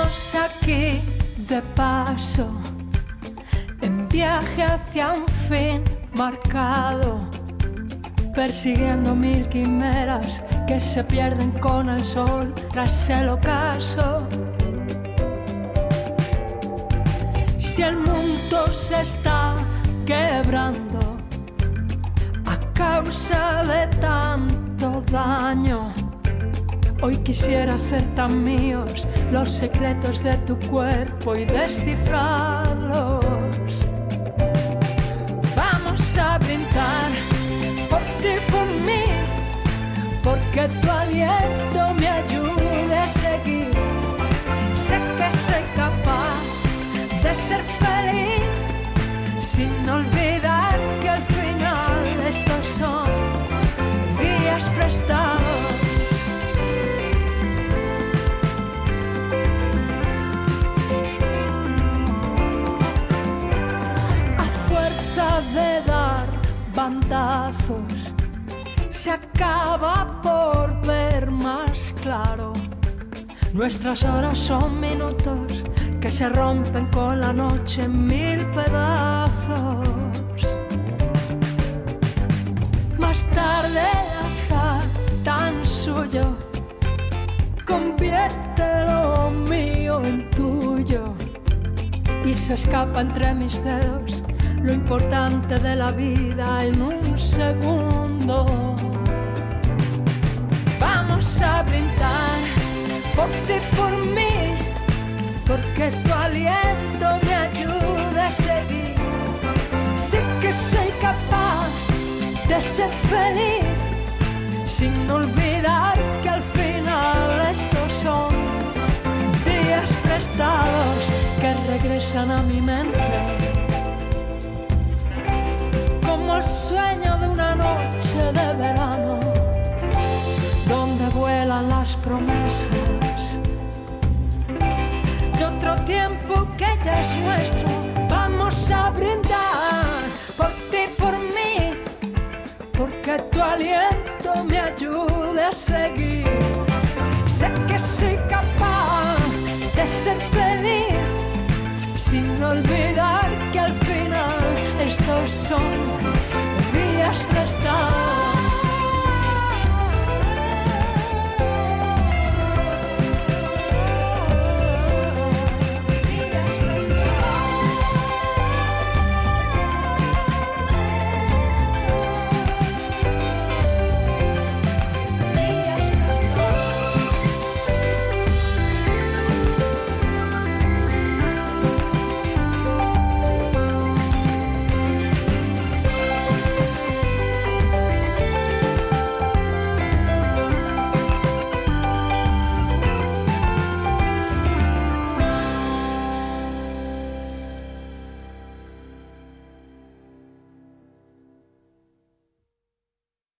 Estamos aquí de paso, en viaje hacia un fin marcado, persiguiendo mil quimeras que se pierden con el sol tras el ocaso. Si el mundo se está quebrando a causa de tanto daño, hoy quisiera hacer tan míos los secretos de tu cuerpo y descifrarlos. Vamos a brindar por ti, por mí, porque tu aliento me ayude a seguir. Sé que soy capaz de ser feliz, sin olvidar que al final estos son días prestados. De dar bandazos se acaba por ver más claro. Nuestras horas son minutos que se rompen con la noche en mil pedazos. Más tarde el azar tan suyo convierte lo mío en tuyo y se escapa entre mis dedos lo importante de la vida en un segundo. Vamos a brindar por ti, por mí, porque tu aliento me ayuda a seguir. Sé que soy capaz de ser feliz, sin olvidar que al final estos son días prestados que regresan a mi mente. Como el sueño de una noche de verano, donde vuelan las promesas de otro tiempo que ya es nuestro. Vamos a brindar por ti, por mí, porque tu aliento me ayude a seguir. Sé que soy capaz de ser feliz, sin olvidar que al final estos son días prestados.